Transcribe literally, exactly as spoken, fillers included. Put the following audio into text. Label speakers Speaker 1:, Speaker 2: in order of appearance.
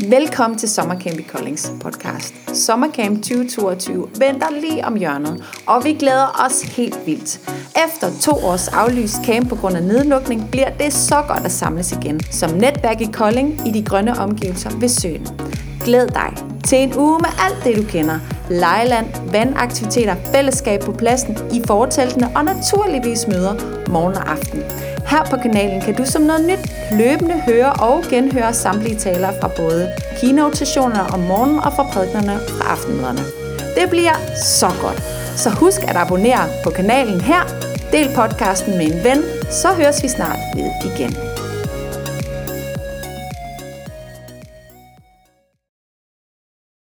Speaker 1: Velkommen til Sommercamp i Koldings podcast. Sommercamp tyve toogtyve venter lige om hjørnet, og vi glæder os helt vildt. Efter to års aflyst camp på grund af nedlukning, bliver det så godt at samles igen som netværk i Kolding i de grønne omgivelser ved søen. Glæd dig til en uge med alt det, du kender. Legeland, vandaktiviteter, fællesskab på pladsen, i forteltene og naturligvis møder morgen og aften. Her på kanalen kan du som noget nyt løbende høre og genhøre samtlige talere fra både keynote-sessionerne om morgenen og fra prædiknerne fra aftenmøderne. Det bliver så godt. Så husk at abonnere på kanalen her, del podcasten med en ven, så høres vi snart ved igen.